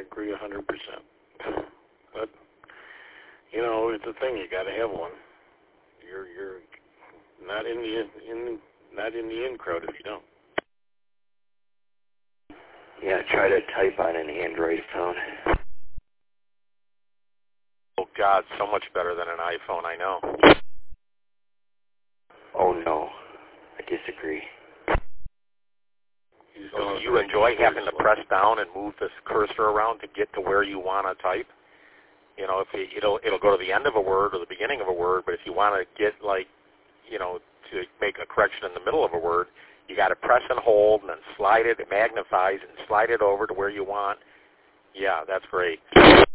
agree 100%. But you know, it's a thing. You got to have one. You're not in the in crowd if you don't. Yeah, try to type on an Android phone. Oh God, so much better than an iPhone. I know. Oh no, I disagree. So you enjoy having to press down and move this cursor around to get to where you want to type? You know, it'll go to the end of a word or the beginning of a word, but if you want to get to make a correction in the middle of a word, you got to press and hold and then slide it. It magnifies and slide it over to where you want. Yeah, that's great.